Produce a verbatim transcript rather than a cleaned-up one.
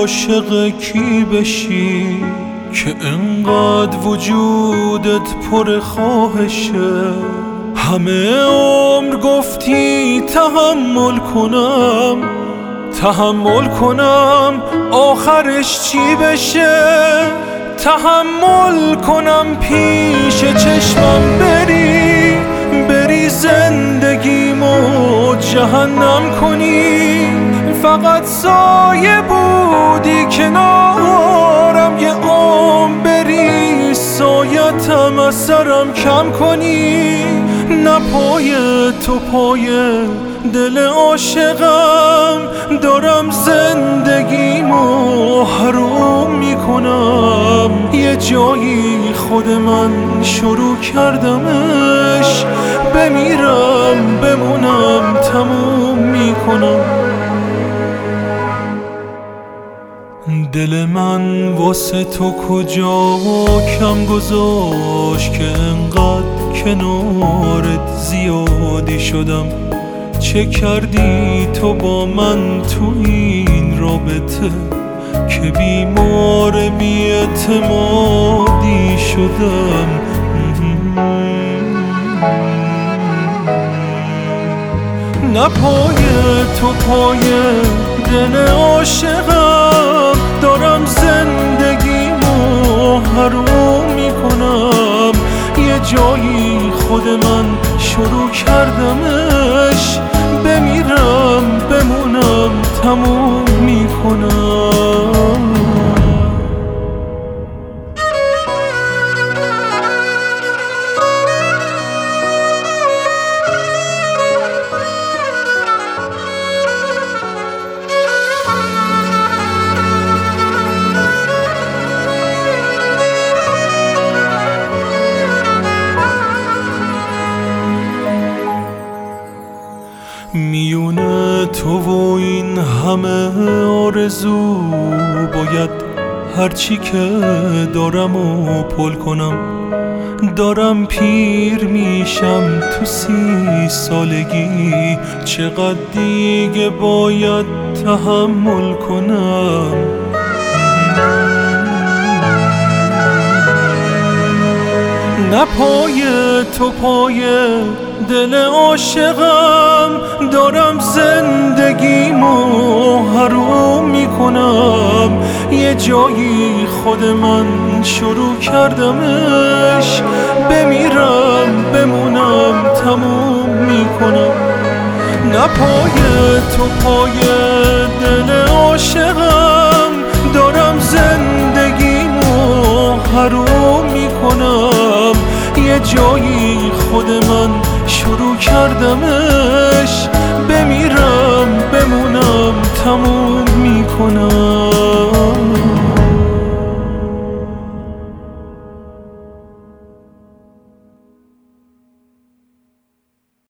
عاشق کی بشی که انقدر وجودت پر خواهشه؟ همه عمر گفتی تحمل کنم تحمل کنم، آخرش چی بشه؟ تحمل کنم پیش چشمم بری بری زندگیمو جهنم کنی. فقط سایه بودی کنارم، یه عمر بری سایتم از سرم کم کنی. نه پای تو پای دل عاشقم، دارم زندگیمو حروم میکنم. یه جایی خود من شروع کردمش، بمیرم بمونم تموم میکنم. دل من واسه تو کجا کم گذاشت که انقدر کنارت زیادی شدم؟ چه کردی تو با من تو این رابطه که بیمار بی‌اعتمادی شدم؟ نه پای تو پای دل عاشقم، دارم زندگیمو حروم میکنم. یه جایی خود من شروع کردمش، بمیرم بمونم تموم میکنم. میونه تو و این همه آرزو باید هرچی که دارم و پل کنم. دارم پیر میشم تو سی سالگی، چقدر دیگه باید تحمل کنم. نه پای تو پای دل عاشقم، دارم زندگیمو حروم میکنم. یه جایی خود من شروع کردمش، بمیرم بمونم تموم میکنم. نه پای تو پای دل عاشقم، دارم زندگیمو حروم میکنم. یه جایی خود من شروع کردمش، بمیرم بمونم تموم میکنم.